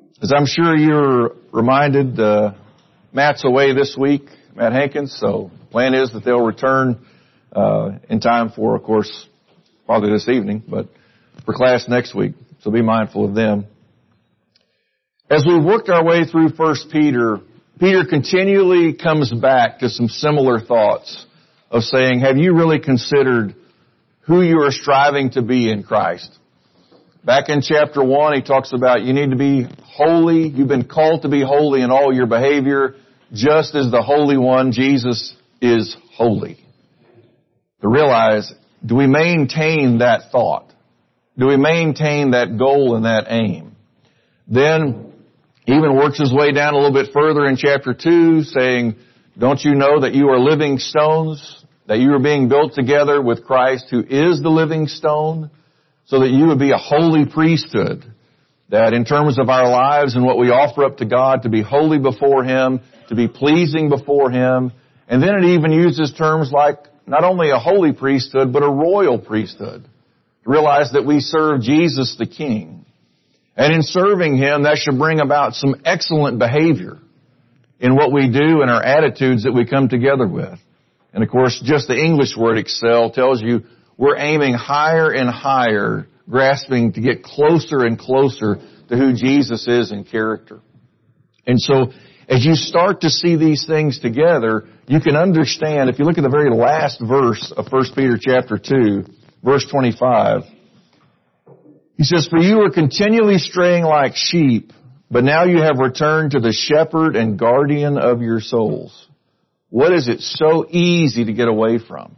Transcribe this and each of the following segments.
As I'm sure you're reminded, Matt's away this week, Matt Hankins, so the plan is that they'll return in time for, of course, probably this evening, but for class next week, so be mindful of them. As we worked our way through 1 Peter, Peter continually comes back to some similar thoughts of saying, have you really considered who you are striving to be in Christ? Back in chapter 1, he talks about you need to be holy. You've been called to be holy in all your behavior, just as the Holy One, Jesus, is holy. To realize, do we maintain that thought? Do we maintain that goal and that aim? Then, he even works his way down a little bit further in chapter 2, saying, don't you know that you are living stones, that you are being built together with Christ, who is the living stone, so that you would be a holy priesthood, that in terms of our lives and what we offer up to God, to be holy before Him, to be pleasing before Him. And then it even uses terms like not only a holy priesthood, but a royal priesthood. Realize that we serve Jesus the King. And in serving Him, that should bring about some excellent behavior in what we do and our attitudes that we come together with. And of course, just the English word excel tells you we're aiming higher and higher, grasping to get closer and closer to who Jesus is in character. And so, as you start to see these things together, you can understand, if you look at the very last verse of 1 Peter chapter 2, verse 25, he says, for you are continually straying like sheep, but now you have returned to the shepherd and guardian of your souls. What is it so easy to get away from?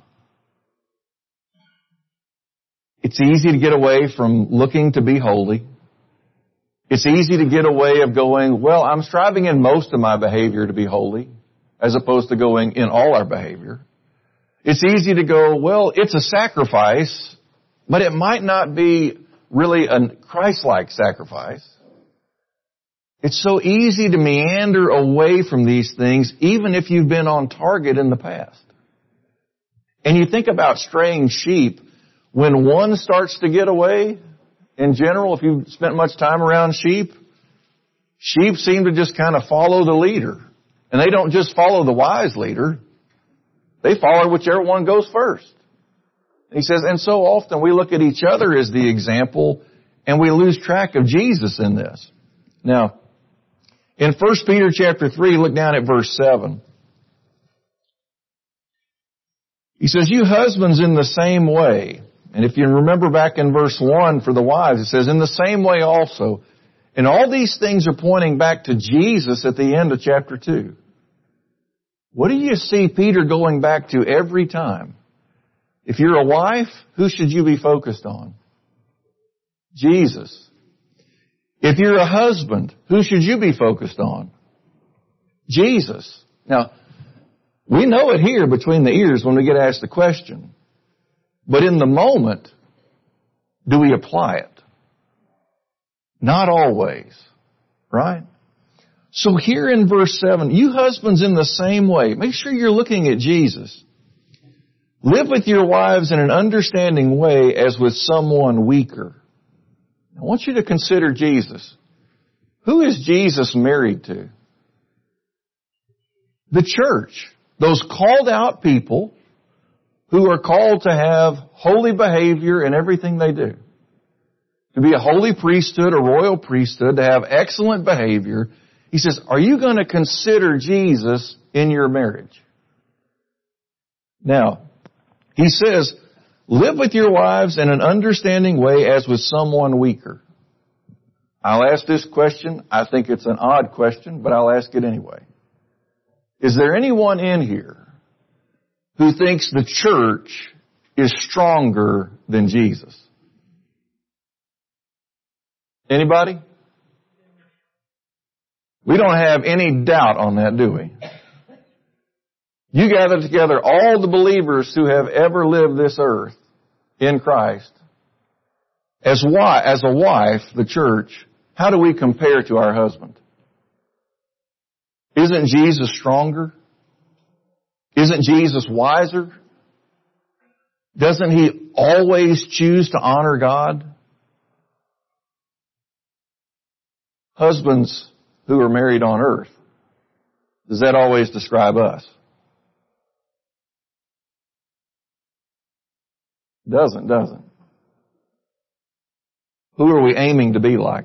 It's easy to get away from looking to be holy. It's easy to get away of going, well, I'm striving in most of my behavior to be holy, as opposed to going in all our behavior. It's easy to go, well, it's a sacrifice, but it might not be really a Christ-like sacrifice. It's so easy to meander away from these things, even if you've been on target in the past. And you think about straying sheep. When one starts to get away, in general, if you've spent much time around sheep seem to just kind of follow the leader. And they don't just follow the wise leader. They follow whichever one goes first. And he says, and so often we look at each other as the example, and we lose track of Jesus in this. Now, in 1 Peter chapter 3, look down at verse 7. He says, you husbands in the same way. And if you remember back in verse 1 for the wives, it says, in the same way also. And all these things are pointing back to Jesus at the end of chapter 2. What do you see Peter going back to every time? If you're a wife, who should you be focused on? Jesus. If you're a husband, who should you be focused on? Jesus. Now, we know it here between the ears when we get asked the question. But in the moment, do we apply it? Not always, right? So here in verse 7, you husbands in the same way, make sure you're looking at Jesus. Live with your wives in an understanding way as with someone weaker. I want you to consider Jesus. Who is Jesus married to? The church. Those called out people who are called to have holy behavior in everything they do. To be a holy priesthood, a royal priesthood, to have excellent behavior. He says, are you going to consider Jesus in your marriage? Now, he says, live with your wives in an understanding way as with someone weaker. I'll ask this question. I think it's an odd question, but I'll ask it anyway. Is there anyone in here who thinks the church is stronger than Jesus? Anybody? We don't have any doubt on that, do we? You gather together all the believers who have ever lived this earth in Christ. As a wife, the church, how do we compare to our husband? Isn't Jesus stronger? Isn't Jesus wiser? Doesn't He always choose to honor God? husbands who are married on earth, does that always describe us? Doesn't. Who are we aiming to be like?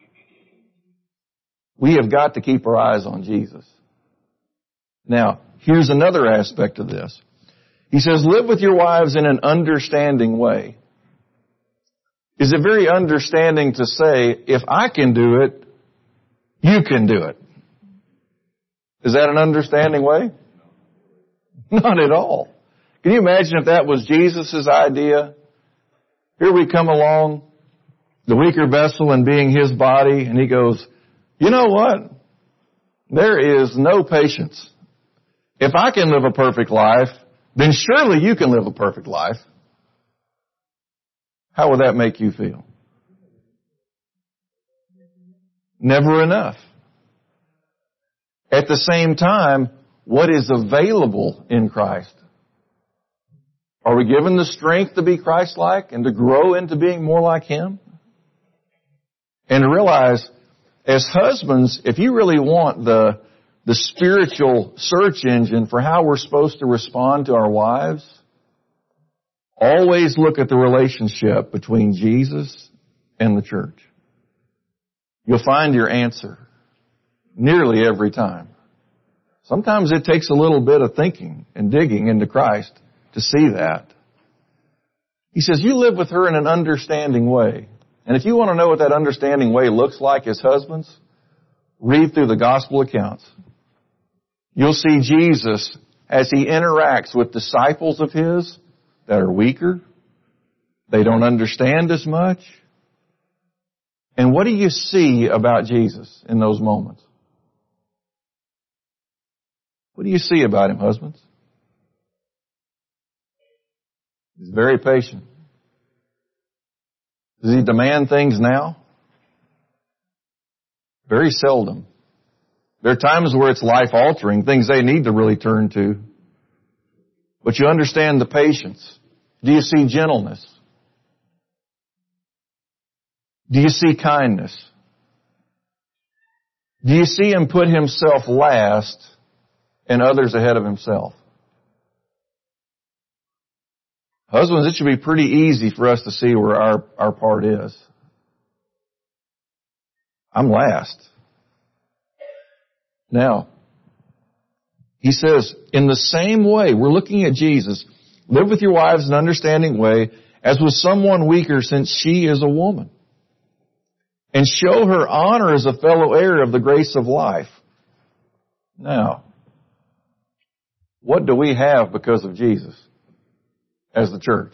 We have got to keep our eyes on Jesus. Now, here's another aspect of this. He says, live with your wives in an understanding way. Is it very understanding to say, if I can do it, you can do it? Is that an understanding way? Not at all. Can you imagine if that was Jesus' idea? Here we come along, the weaker vessel and being His body, and He goes, you know what? There is no patience. If I can live a perfect life, then surely you can live a perfect life. How would that make you feel? Never enough. At the same time, what is available in Christ? Are we given the strength to be Christ-like and to grow into being more like Him? And to realize, as husbands, if you really want the spiritual search engine for how we're supposed to respond to our wives, always look at the relationship between Jesus and the church. You'll find your answer nearly every time. Sometimes it takes a little bit of thinking and digging into Christ to see that. He says, you live with her in an understanding way. And if you want to know what that understanding way looks like as husbands, read through the gospel accounts. You'll see Jesus as He interacts with disciples of His that are weaker. They don't understand as much. And what do you see about Jesus in those moments? What do you see about Him, husbands? He's very patient. Does He demand things now? Very seldom. There are times where it's life-altering, things they need to really turn to. But you understand the patience. Do you see gentleness? Do you see kindness? Do you see Him put Himself last and others ahead of Himself? Husbands, it should be pretty easy for us to see where our part is. I'm last. Now, he says, in the same way, we're looking at Jesus, live with your wives in an understanding way, as with someone weaker, since she is a woman. And show her honor as a fellow heir of the grace of life. Now, what do we have because of Jesus as the church?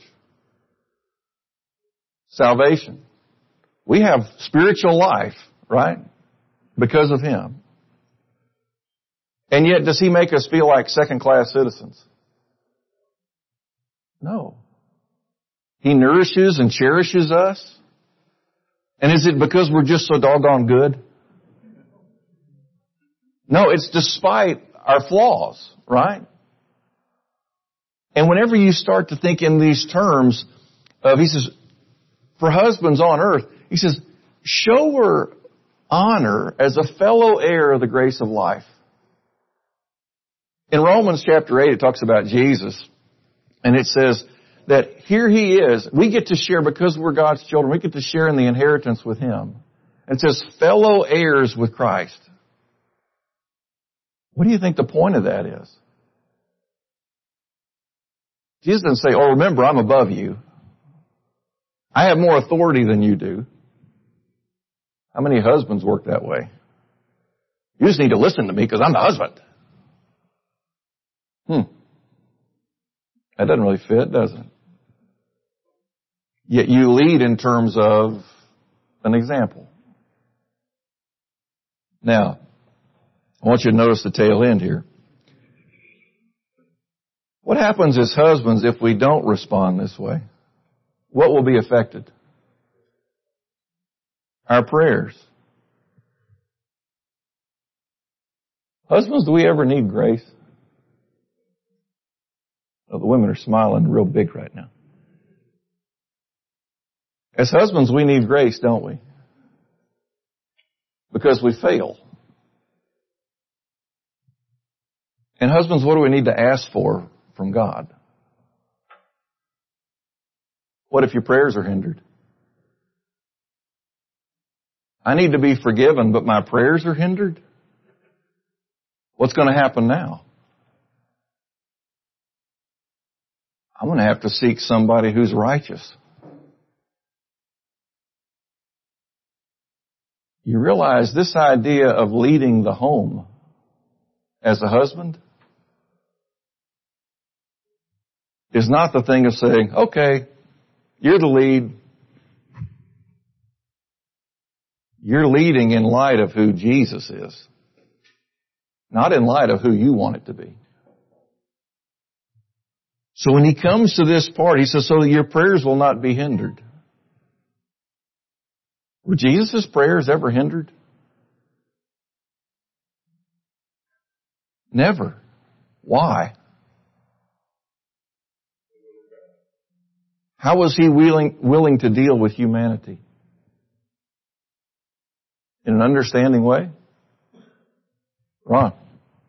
Salvation. We have spiritual life, right? Because of Him. And yet, does He make us feel like second-class citizens? No. He nourishes and cherishes us. And is it because we're just so doggone good? No, it's despite our flaws, right? And whenever you start to think in these terms of, he says, for husbands on earth, he says, show her honor as a fellow heir of the grace of life. In Romans chapter 8, it talks about Jesus, and it says that here He is. We get to share, because we're God's children, we get to share in the inheritance with Him. And it says, fellow heirs with Christ. What do you think the point of that is? Jesus doesn't say, oh, remember, I'm above you. I have more authority than you do. How many husbands work that way? You just need to listen to me because I'm the husband. That doesn't really fit, does it? Yet you lead in terms of an example. Now, I want you to notice the tail end here. What happens as husbands if we don't respond this way? What will be affected? Our prayers. Husbands, do we ever need grace? Oh, the women are smiling real big right now. As husbands, we need grace, don't we? because we fail. And husbands, what do we need to ask for from God? What if your prayers are hindered? I need to be forgiven, but my prayers are hindered? What's going to happen now? I'm going to have to seek somebody who's righteous. You realize this idea of leading the home as a husband is not the thing of saying, okay, you're the lead. You're leading in light of who Jesus is, not in light of who you want it to be. So when he comes to this part, he says, so that your prayers will not be hindered. Were Jesus' prayers ever hindered? Never. Why? How was he willing to deal with humanity? In an understanding way? Ron.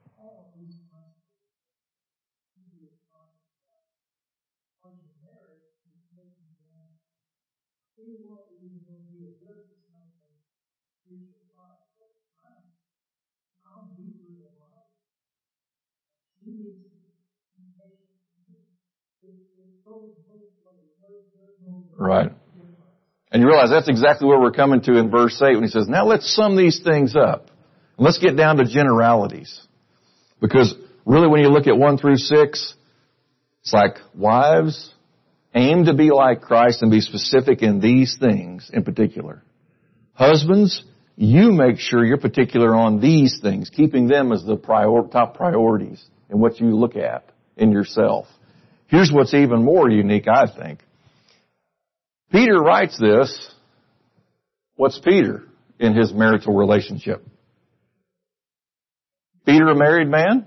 Right. And you realize that's exactly where we're coming to in verse 8 when he says, now let's sum these things up. And let's get down to generalities. Because really when you look at 1 through 6, it's like, wives, aim to be like Christ and be specific in these things in particular. Husbands, you make sure you're particular on these things, keeping them as the top priorities in what you look at in yourself. Here's what's even more unique, I think. Peter writes this. What's Peter in his marital relationship? Peter a married man?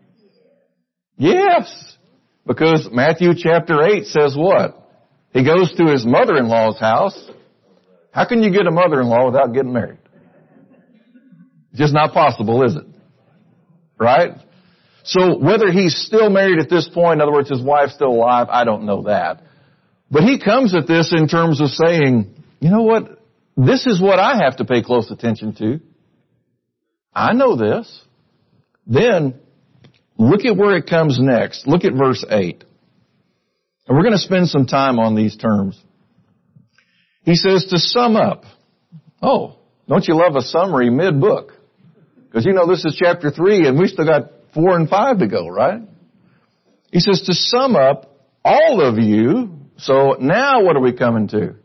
Yes. Because Matthew chapter 8 says what? He goes to his mother-in-law's house. How can you get a mother-in-law without getting married? It's just not possible, is it? Right? So whether he's still married at this point, in other words, his wife's still alive, I don't know that. But he comes at this in terms of saying, you know what? This is what I have to pay close attention to. I know this. Then, look at where it comes next. Look at verse 8. And we're going to spend some time on these terms. He says to sum up. Oh, don't you love a summary mid-book? Because you know this is chapter 3 and we still got 4 and 5 to go, right? He says to sum up all of you. So now what are we coming to?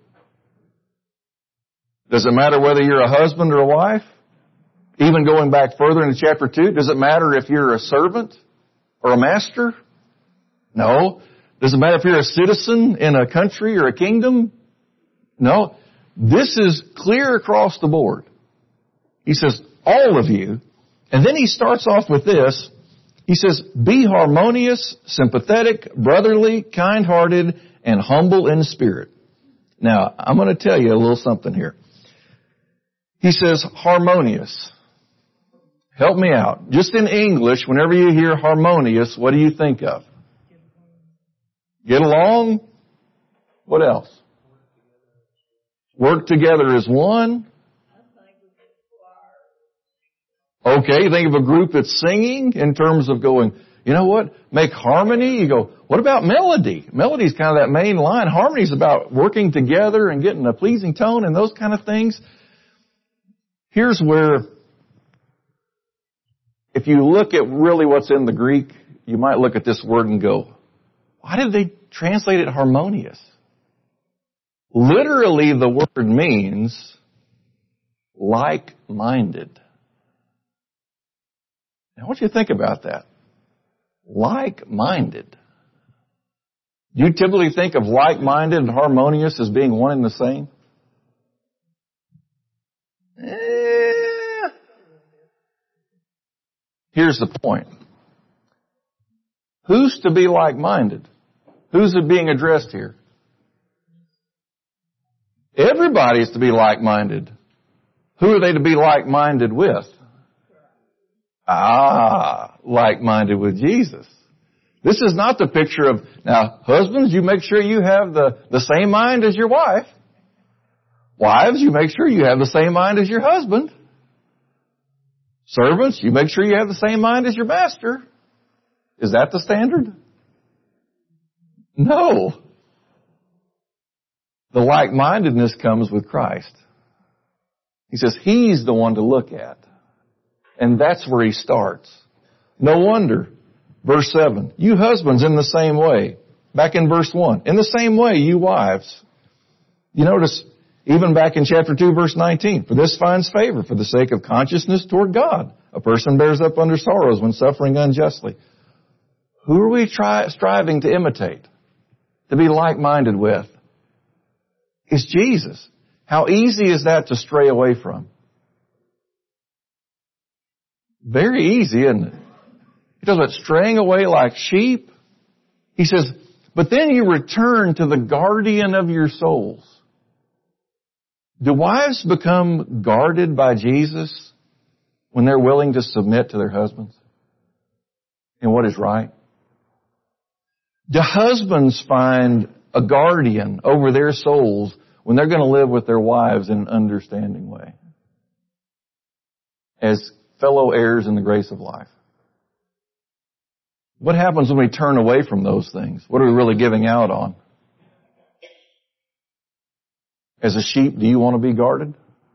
Does it matter whether you're a husband or a wife? Even going back further into chapter 2, does it matter if you're a servant or a master? No. Does it matter if you're a citizen in a country or a kingdom? No. This is clear across the board. He says, all of you. And then he starts off with this. He says, be harmonious, sympathetic, brotherly, kind-hearted, and humble in spirit. Now, I'm going to tell you a little something here. He says, harmonious. Help me out. Just in English, whenever you hear harmonious, what do you think of? Get along? What else? Work together as one? Okay, you think of a group that's singing in terms of going, you know what? Make harmony. You go, what about melody? Melody's kind of that main line. Harmony's about working together and getting a pleasing tone and those kind of things. Here's where, if you look at really what's in the Greek, you might look at this word and go, why did they translate it harmonious? Literally, the word means like-minded. Now, I want you to think about that. Like-minded. Do you typically think of like-minded and harmonious as being one and the same? Here's the point. Who's to be like-minded? Who's it being addressed here? Everybody's to be like-minded. Who are they to be like-minded with? Like-minded with Jesus. This is not the picture of, now, husbands, you make sure you have the same mind as your wife. Wives, you make sure you have the same mind as your husband. Servants, you make sure you have the same mind as your master. Is that the standard? No. The like-mindedness comes with Christ. He says He's the one to look at. And that's where He starts. No wonder. Verse 7, you husbands in the same way. Back in verse 1, in the same way, you wives. You notice, even back in chapter 2, verse 19, for this finds favor for the sake of consciousness toward God. A person bears up under sorrows when suffering unjustly. Who are we striving to imitate? To be like-minded with? It's Jesus. How easy is that to stray away from? Very easy, isn't it? He talks about straying away like sheep. He says, but then you return to the guardian of your souls. Do wives become guarded by Jesus when they're willing to submit to their husbands in what is right? Do husbands find a guardian over their souls when they're going to live with their wives in an understanding way? As fellow heirs in the grace of life. What happens when we turn away from those things? What are we really giving out on? As a sheep, do you want to be guarded?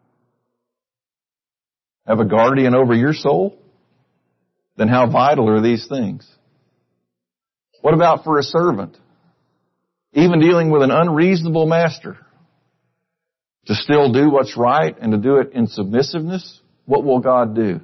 Have a guardian over your soul? Then how vital are these things? What about for a servant? Even dealing with an unreasonable master. To still do what's right and to do it in submissiveness? What will God do?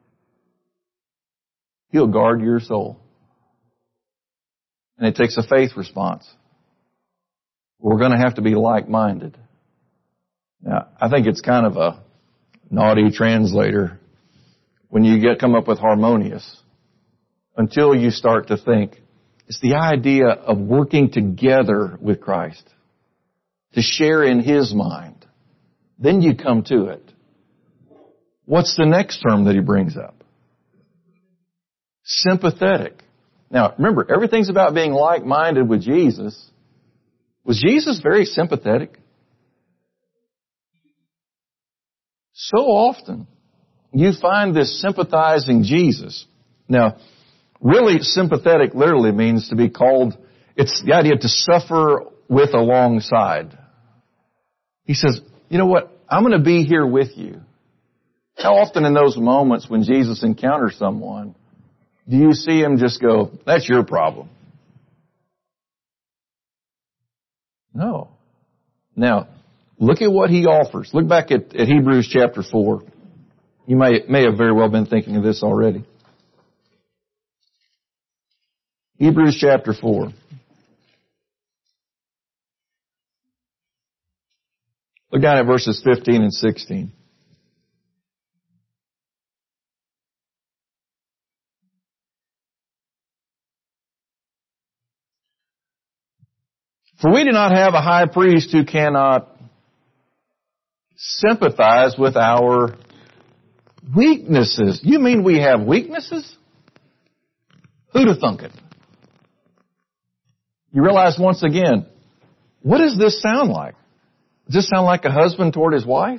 He'll guard your soul. And it takes a faith response. We're going to have to be like-minded. Now, I think it's kind of a naughty translator when you come up with harmonious. Until you start to think, it's the idea of working together with Christ. To share in His mind. Then you come to it. What's the next term that he brings up? Sympathetic. Now, remember, everything's about being like-minded with Jesus. Was Jesus very sympathetic? So often, you find this sympathizing Jesus. Now, really sympathetic literally means to be called, it's the idea to suffer with alongside. He says, you know what? I'm going to be here with you. How often in those moments when Jesus encounters someone, do you see Him just go, that's your problem? No. Now, look at what He offers. Look back at Hebrews chapter 4. You may have very well been thinking of this already. Hebrews chapter 4. Look down at verses 15 and 16. For we do not have a high priest who cannot sympathize with our weaknesses. You mean we have weaknesses? Who'd have thunk it? You realize once again, what does this sound like? Does this sound like a husband toward his wife?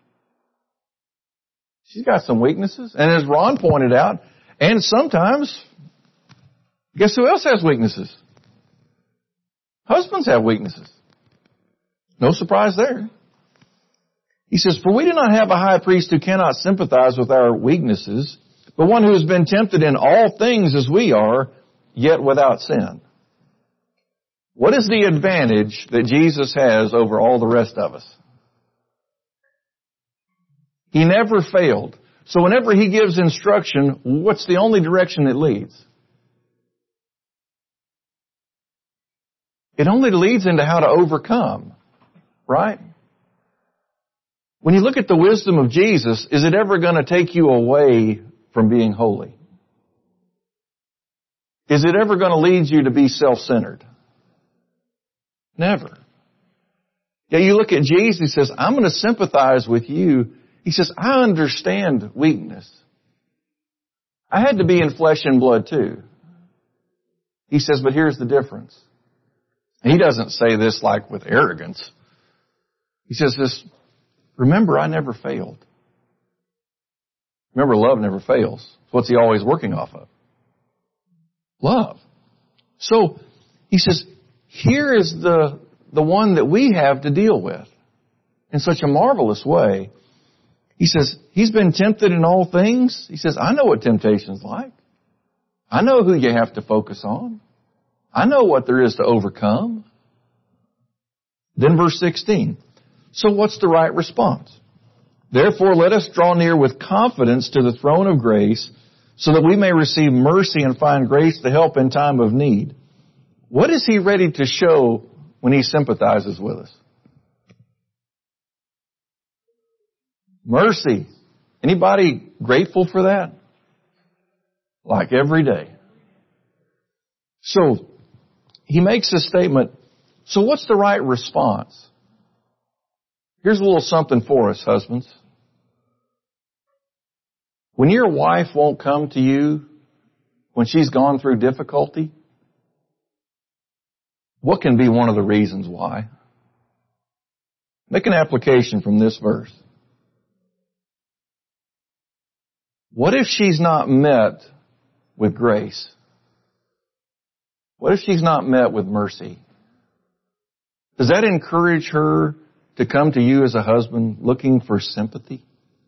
She's got some weaknesses. And as Ron pointed out, and sometimes, guess who else has weaknesses? Husbands have weaknesses. No surprise there. He says, for we do not have a high priest who cannot sympathize with our weaknesses, but one who has been tempted in all things as we are, yet without sin. What is the advantage that Jesus has over all the rest of us? He never failed. So whenever He gives instruction, what's the only direction it leads? It only leads into how to overcome, right? When you look at the wisdom of Jesus, is it ever going to take you away from being holy? Is it ever going to lead you to be self-centered? Never. Yeah, you look at Jesus, He says, I'm going to sympathize with you He says, I understand weakness. I had to be in flesh and blood too. He says, but here's the difference. He doesn't say this like with arrogance. He says this, remember, I never failed. Remember, love never fails. What's he always working off of? Love. So, he says, here is the one that we have to deal with in such a marvelous way. He says, he's been tempted in all things. He says, I know what temptation's like. I know who you have to focus on. I know what there is to overcome. Then verse 16. So what's the right response? Therefore, let us draw near with confidence to the throne of grace so that we may receive mercy and find grace to help in time of need. What is he ready to show when he sympathizes with us? Mercy. Anybody grateful for that? Like every day. So, he makes a statement. So what's the right response? Here's a little something for us, husbands. When your wife won't come to you when she's gone through difficulty, what can be one of the reasons why? Make an application from this verse. What if she's not met with grace? What if she's not met with mercy? Does that encourage her to come to you as a husband looking for sympathy?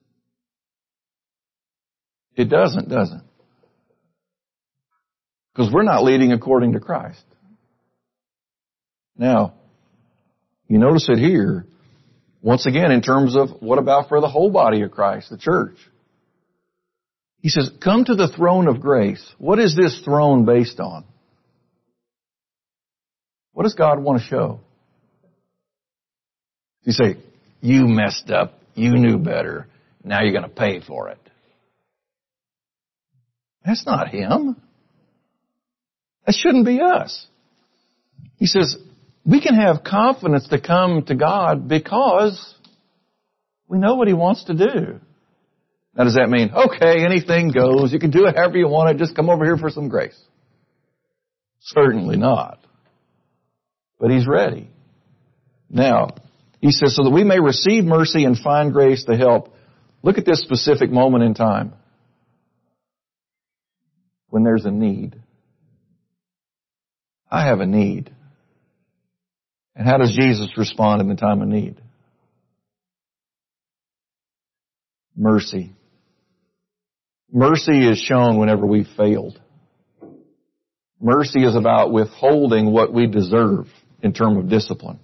It doesn't, does it? Because we're not leading according to Christ. Now, you notice it here, once again, in terms of what about for the whole body of Christ, the church? He says, come to the throne of grace. What is this throne based on? What does God want to show? You say, you messed up. You knew better. Now you're going to pay for it. That's not Him. That shouldn't be us. He says, we can have confidence to come to God because we know what He wants to do. Now, does that mean, okay, anything goes, you can do it however you want it, just come over here for some grace? Certainly not. But He's ready. Now, He says, so that we may receive mercy and find grace to help. Look at this specific moment in time. When there's a need. I have a need. And how does Jesus respond in the time of need? Mercy. Mercy is shown whenever we've failed. Mercy is about withholding what we deserve in terms of discipline.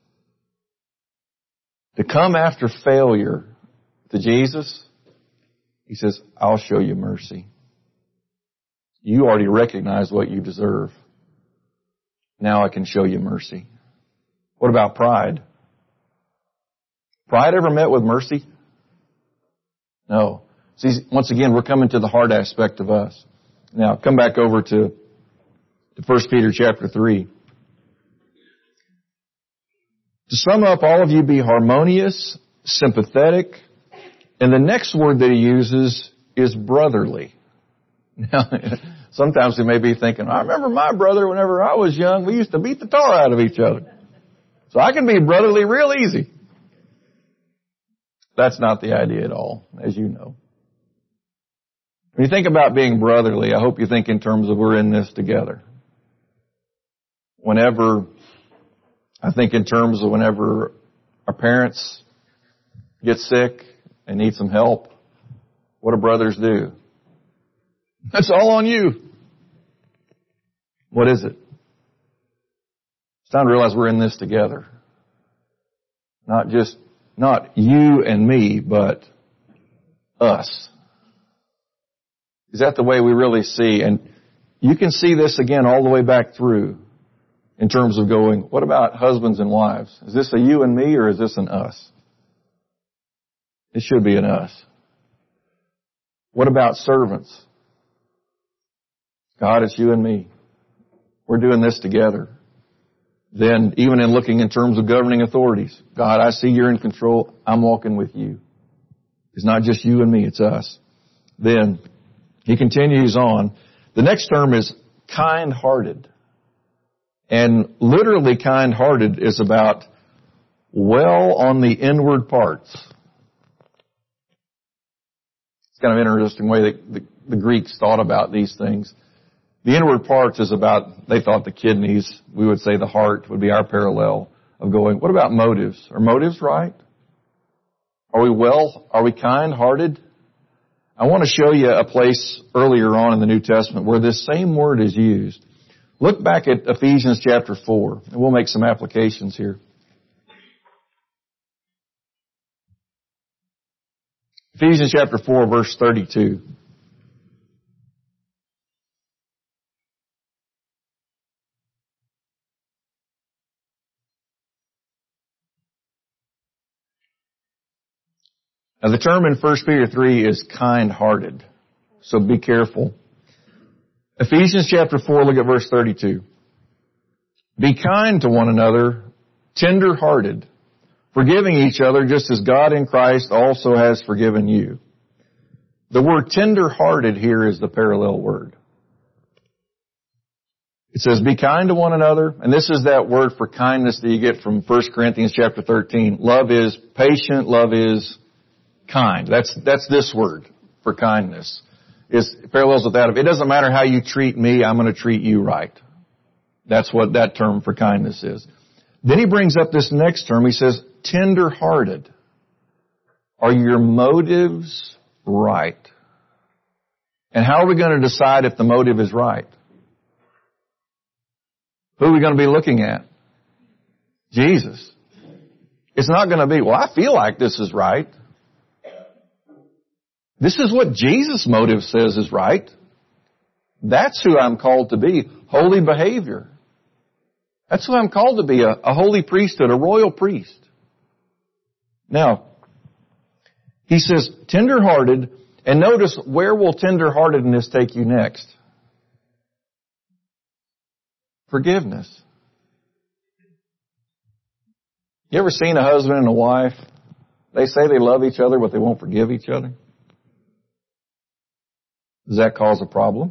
To come after failure to Jesus, He says, I'll show you mercy. You already recognize what you deserve. Now I can show you mercy. What about pride? Pride ever met with mercy? No. See, once again, we're coming to the hard aspect of us. Now, come back over to 1 Peter chapter 3. To sum up, all of you be harmonious, sympathetic, and the next word that he uses is brotherly. Now, sometimes we may be thinking, I remember my brother whenever I was young, we used to beat the tar out of each other. So I can be brotherly real easy. That's not the idea at all, as you know. When you think about being brotherly, I hope you think in terms of we're in this together. I think in terms of whenever our parents get sick and need some help, what do brothers do? That's all on you. What is it? It's time to realize we're in this together. Not you and me, but us. Is that the way we really see? And you can see this again all the way back through in terms of going, what about husbands and wives? Is this a you and me or is this an us? It should be an us. What about servants? God, it's you and me. We're doing this together. Then, even in looking in terms of governing authorities, God, I see you're in control. I'm walking with you. It's not just you and me, it's us. Then he continues on. The next term is kind-hearted. And literally kind-hearted is about well on the inward parts. It's kind of an interesting way that the Greeks thought about these things. The inward parts is about, they thought the kidneys, we would say the heart would be our parallel of going, what about motives? Are motives right? Are we kind-hearted? I want to show you a place earlier on in the New Testament where this same word is used. Look back at Ephesians chapter 4, and we'll make some applications here. Ephesians chapter 4, verse 32. Now the term in 1 Peter 3 is kind-hearted, so be careful. Ephesians chapter 4, look at verse 32. Be kind to one another, tender-hearted, forgiving each other just as God in Christ also has forgiven you. The word tender-hearted here is the parallel word. It says, be kind to one another, and this is that word for kindness that you get from 1 Corinthians chapter 13. Love is patient, love is kind. That's this word for kindness. It parallels with that. It doesn't matter how you treat me, I'm going to treat you right. That's what that term for kindness is. Then he brings up this next term. He says, tender-hearted. Are your motives right? And how are we going to decide if the motive is right? Who are we going to be looking at? Jesus. It's not going to be, well, I feel like this is right. This is what Jesus' motive says is right. That's who I'm called to be. Holy behavior. That's who I'm called to be, a holy priesthood, a royal priest. Now, he says, tender-hearted, and notice, where will tender-heartedness take you next? Forgiveness. You ever seen a husband and a wife? They say they love each other, but they won't forgive each other. Does that cause a problem?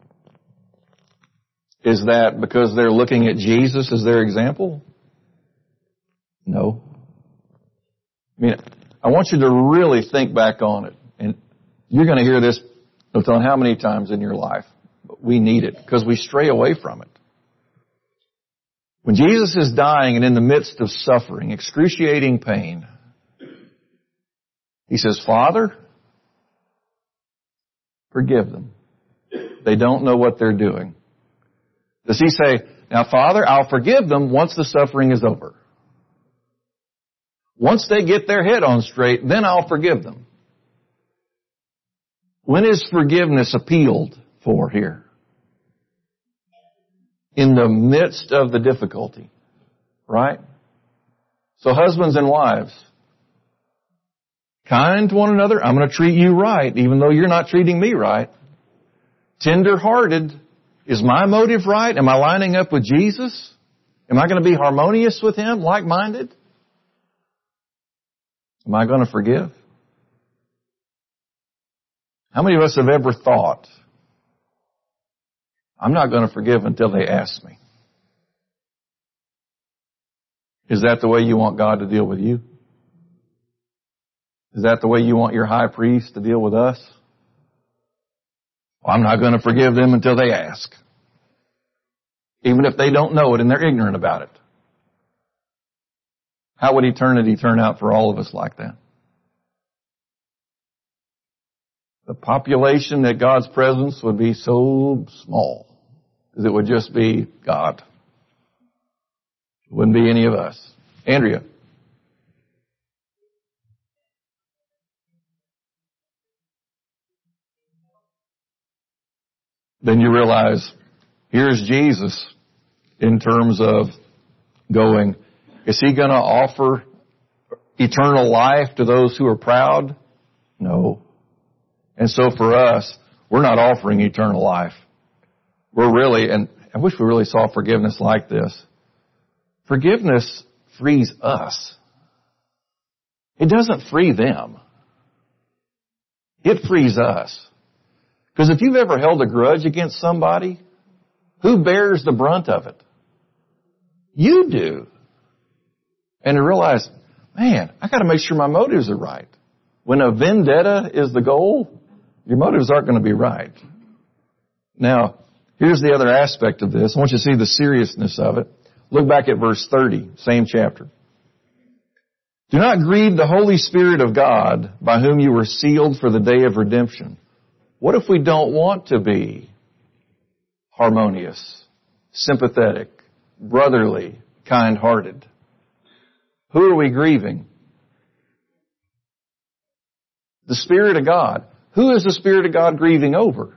Is that because they're looking at Jesus as their example? No. I mean, I want you to really think back on it. And you're going to hear this, no telling how many times in your life. But we need it because we stray away from it. When Jesus is dying and in the midst of suffering, excruciating pain, he says, Father, forgive them. They don't know what they're doing. Does he say, now Father, I'll forgive them once the suffering is over. Once they get their head on straight, then I'll forgive them. When is forgiveness appealed for here? In the midst of the difficulty, right? So husbands and wives, kind to one another. I'm going to treat you right, even though you're not treating me right. Tender-hearted. Is my motive right? Am I lining up with Jesus? Am I going to be harmonious with Him, like-minded? Am I going to forgive? How many of us have ever thought, I'm not going to forgive until they ask me? Is that the way you want God to deal with you? Is that the way you want your high priest to deal with us? Well, I'm not going to forgive them until they ask. Even if they don't know it and they're ignorant about it. How would eternity turn out for all of us like that? The population at God's presence would be so small, because it would just be God. It wouldn't be any of us. Andrea. Then you realize, here's Jesus in terms of going, is He going to offer eternal life to those who are proud? No. And so for us, we're not offering eternal life. We're really, and I wish we really saw forgiveness like this. Forgiveness frees us. It doesn't free them. It frees us. Because if you've ever held a grudge against somebody, who bears the brunt of it? You do. And to realize, man, I got to make sure my motives are right. When a vendetta is the goal, your motives aren't going to be right. Now, here's the other aspect of this. I want you to see the seriousness of it. Look back at verse 30, same chapter. Do not grieve the Holy Spirit of God, by whom you were sealed for the day of redemption. What if we don't want to be harmonious, sympathetic, brotherly, kind-hearted? Who are we grieving? The Spirit of God. Who is the Spirit of God grieving over?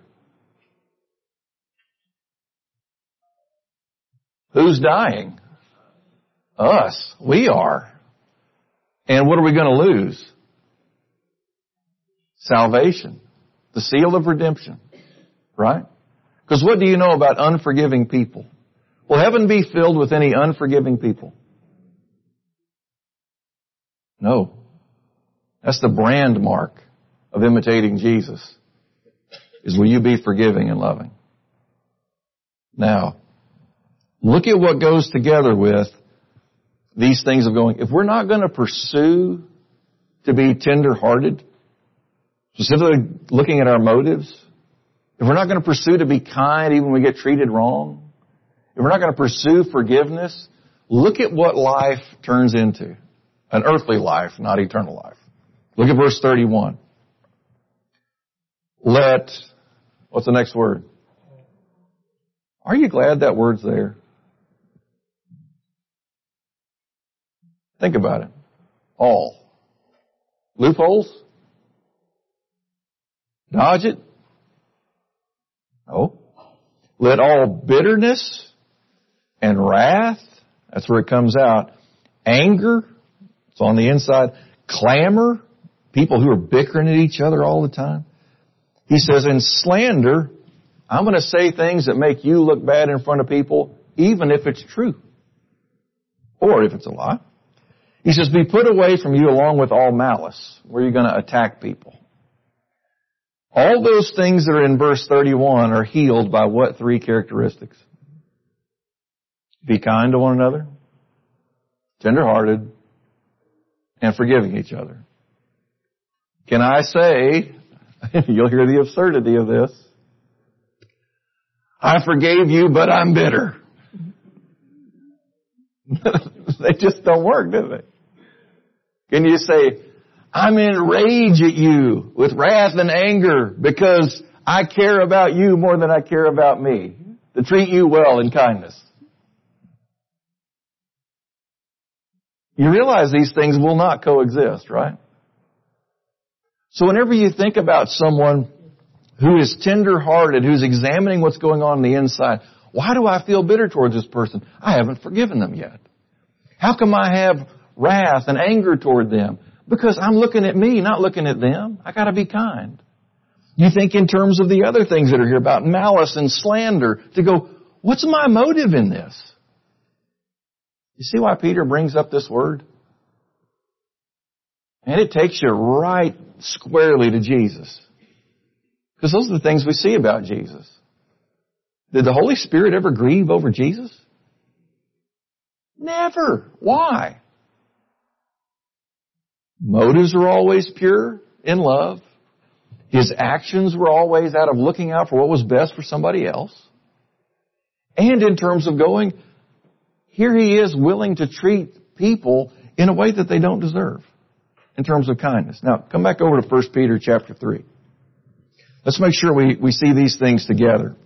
Who's dying? Us. We are. And what are we going to lose? Salvation. The seal of redemption. Right? Because what do you know about unforgiving people? Will heaven be filled with any unforgiving people? No. That's the brand mark of imitating Jesus. Is will you be forgiving and loving? Now, look at what goes together with these things of going, if we're not going to pursue to be tender-hearted, specifically looking at our motives, if we're not going to pursue to be kind even when we get treated wrong, if we're not going to pursue forgiveness, look at what life turns into. An earthly life, not eternal life. Look at verse 31. What's the next word? Are you glad that word's there? Think about it. All. Loopholes? Dodge it? No. Let all bitterness and wrath, that's where it comes out. Anger, it's on the inside. Clamor, people who are bickering at each other all the time. He says, in slander, I'm going to say things that make you look bad in front of people, even if it's true. Or if it's a lie. He says, be put away from you along with all malice, where you're going to attack people. All those things that are in verse 31 are healed by what three characteristics? Be kind to one another, tender-hearted, and forgiving each other. Can I say, you'll hear the absurdity of this, I forgave you, but I'm bitter. They just don't work, do they? Can you say, I'm enraged at you with wrath and anger because I care about you more than I care about me, to treat you well in kindness? You realize these things will not coexist, right? So whenever you think about someone who is tender-hearted, who's examining what's going on the inside, why do I feel bitter towards this person? I haven't forgiven them yet. How come I have wrath and anger toward them? Because I'm looking at me, not looking at them. I got to be kind. You think in terms of the other things that are here about malice and slander, to go, what's my motive in this? You see why Peter brings up this word? And it takes you right squarely to Jesus. Because those are the things we see about Jesus. Did the Holy Spirit ever grieve over Jesus? Never. Why? Motives were always pure in love. His actions were always out of looking out for what was best for somebody else. And in terms of going, here he is willing to treat people in a way that they don't deserve in terms of kindness. Now, come back over to 1 Peter chapter 3. Let's make sure we see these things together.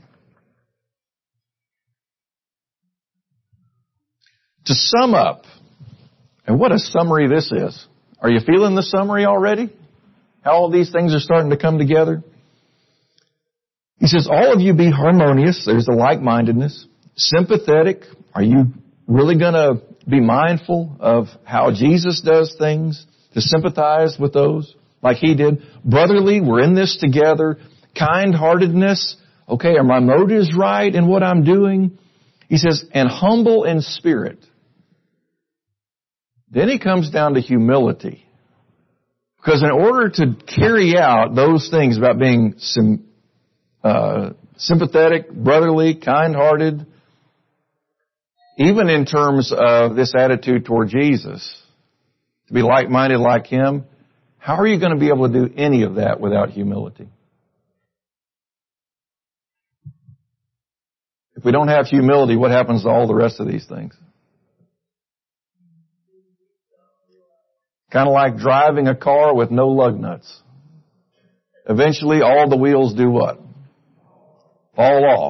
To sum up, and what a summary this is. Are you feeling the summary already? How all these things are starting to come together? He says, all of you be harmonious. There's the like-mindedness. Sympathetic. Are you really going to be mindful of how Jesus does things? To sympathize with those like he did. Brotherly, we're in this together. Kind-heartedness. Okay, are my motives right in what I'm doing? He says, and humble in spirit. Then he comes down to humility. Because in order to carry out those things about being sympathetic, brotherly, kind-hearted, even in terms of this attitude toward Jesus, to be like-minded like Him, how are you going to be able to do any of that without humility? If we don't have humility, what happens to all the rest of these things? Kind of like driving a car with no lug nuts. Eventually, all the wheels do what? Fall off.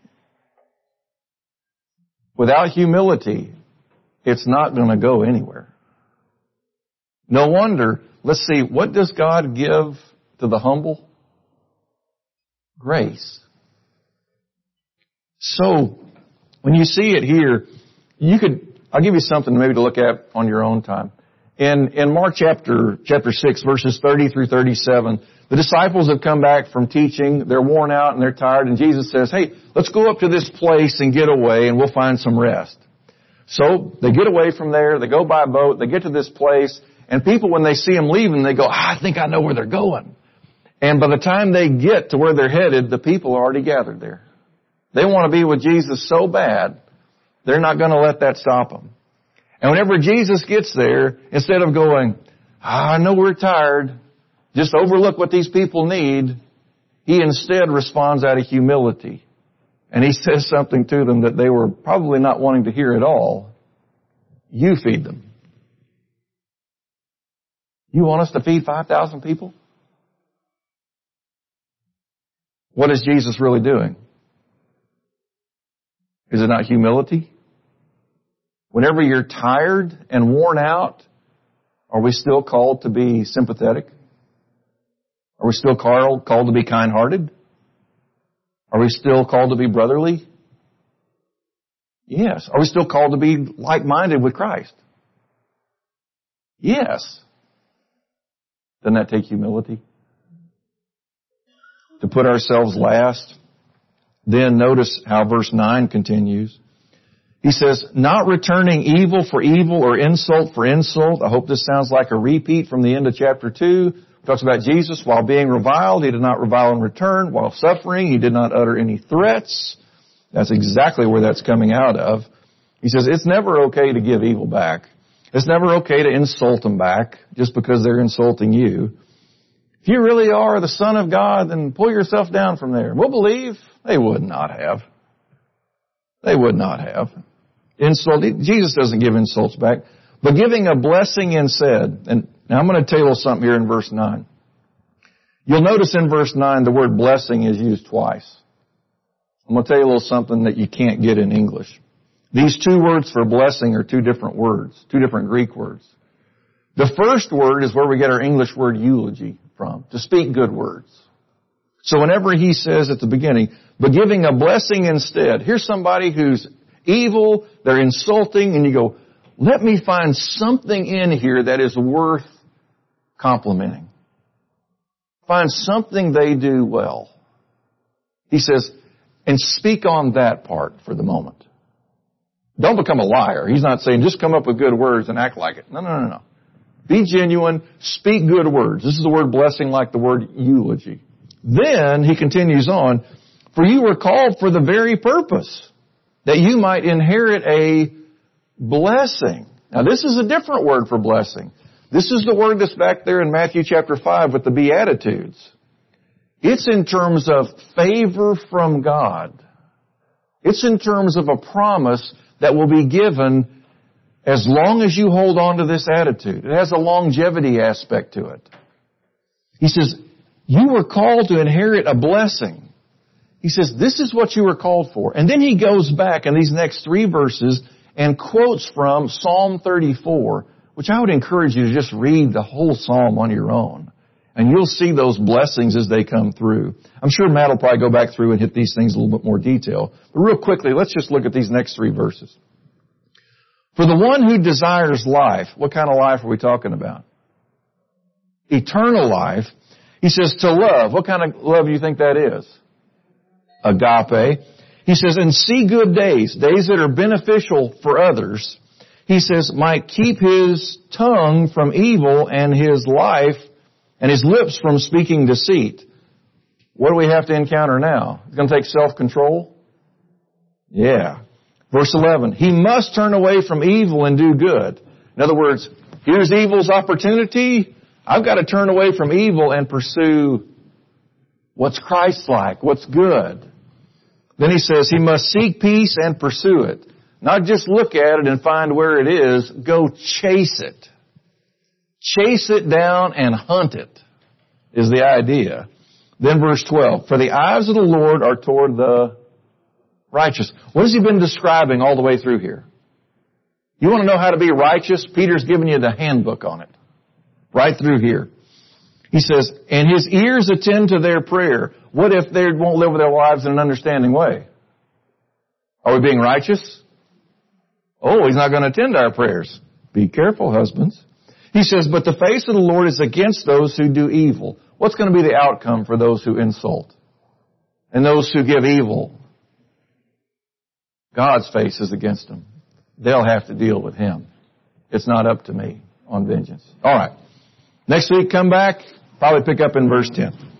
Without humility, it's not going to go anywhere. No wonder, let's see, what does God give to the humble? Grace. So, when you see it here, I'll give you something maybe to look at on your own time. In Mark chapter 6, verses 30 through 37, the disciples have come back from teaching. They're worn out and they're tired. And Jesus says, hey, let's go up to this place and get away and we'll find some rest. So they get away from there. They go by boat. They get to this place. And people, when they see them leaving, they go, I think I know where they're going. And by the time they get to where they're headed, the people are already gathered there. They want to be with Jesus so bad, they're not going to let that stop them. And whenever Jesus gets there, instead of going, I know we're tired, just overlook what these people need, He instead responds out of humility. And He says something to them that they were probably not wanting to hear at all. You feed them. You want us to feed 5,000 people? What is Jesus really doing? Is it not humility? Whenever you're tired and worn out, are we still called to be sympathetic? Are we still called to be kind-hearted? Are we still called to be brotherly? Yes. Are we still called to be like-minded with Christ? Yes. Doesn't that take humility? To put ourselves last. Then notice how verse 9 continues. He says, not returning evil for evil or insult for insult. I hope this sounds like a repeat from the end of chapter 2. It talks about Jesus, while being reviled, He did not revile in return. While suffering, He did not utter any threats. That's exactly where that's coming out of. He says, it's never okay to give evil back. It's never okay to insult them back just because they're insulting you. If you really are the Son of God, then pull yourself down from there. We'll believe. They would not have. They would not have. Insult. Jesus doesn't give insults back. But giving a blessing instead. And now I'm going to tell you something here in verse 9. You'll notice in verse 9 the word blessing is used twice. I'm going to tell you a little something that you can't get in English. These two words for blessing are two different words, two different Greek words. The first word is where we get our English word eulogy from, to speak good words. So whenever he says at the beginning, but giving a blessing instead, here's somebody who's evil, they're insulting, and you go, let me find something in here that is worth complimenting. Find something they do well. He says, and speak on that part for the moment. Don't become a liar. He's not saying just come up with good words and act like it. No. Be genuine. Speak good words. This is the word blessing like the word eulogy. Then he continues on, for you were called for the very purpose that you might inherit a blessing. Now this is a different word for blessing. This is the word that's back there in Matthew chapter 5 with the Beatitudes. It's in terms of favor from God. It's in terms of a promise that will be given as long as you hold on to this attitude. It has a longevity aspect to it. He says, you were called to inherit a blessing. He says, this is what you were called for. And then he goes back in these next 3 verses and quotes from Psalm 34, which I would encourage you to just read the whole psalm on your own. And you'll see those blessings as they come through. I'm sure Matt will probably go back through and hit these things in a little bit more detail. But real quickly, let's just look at these next 3 verses. For the one who desires life, what kind of life are we talking about? Eternal life. He says to love. What kind of love do you think that is? Agape. He says, and see good days, days that are beneficial for others. He says, might keep his tongue from evil and his life and his lips from speaking deceit. What do we have to encounter now? It's going to take self-control? Yeah. Verse 11, he must turn away from evil and do good. In other words, here's evil's opportunity. I've got to turn away from evil and pursue what's Christ-like, what's good. Then he says he must seek peace and pursue it. Not just look at it and find where it is. Go chase it. Chase it down and hunt it is the idea. Then verse 12, for the eyes of the Lord are toward the righteous. What has he been describing all the way through here? You want to know how to be righteous? Peter's given you the handbook on it. Right through here. He says, and his ears attend to their prayer. What if they won't live their lives in an understanding way? Are we being righteous? Oh, he's not going to attend to our prayers. Be careful, husbands. He says, but the face of the Lord is against those who do evil. What's going to be the outcome for those who insult and those who give evil? God's face is against them. They'll have to deal with him. It's not up to me on vengeance. All right. Next week, come back. Probably pick up in verse 10.